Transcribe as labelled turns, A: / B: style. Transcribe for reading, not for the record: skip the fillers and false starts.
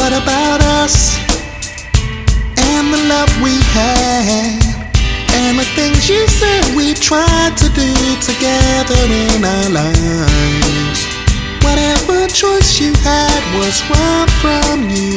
A: What about us and the love we had, and the things you said we tried to do together in our lives? Whatever choice you had was wrong from you.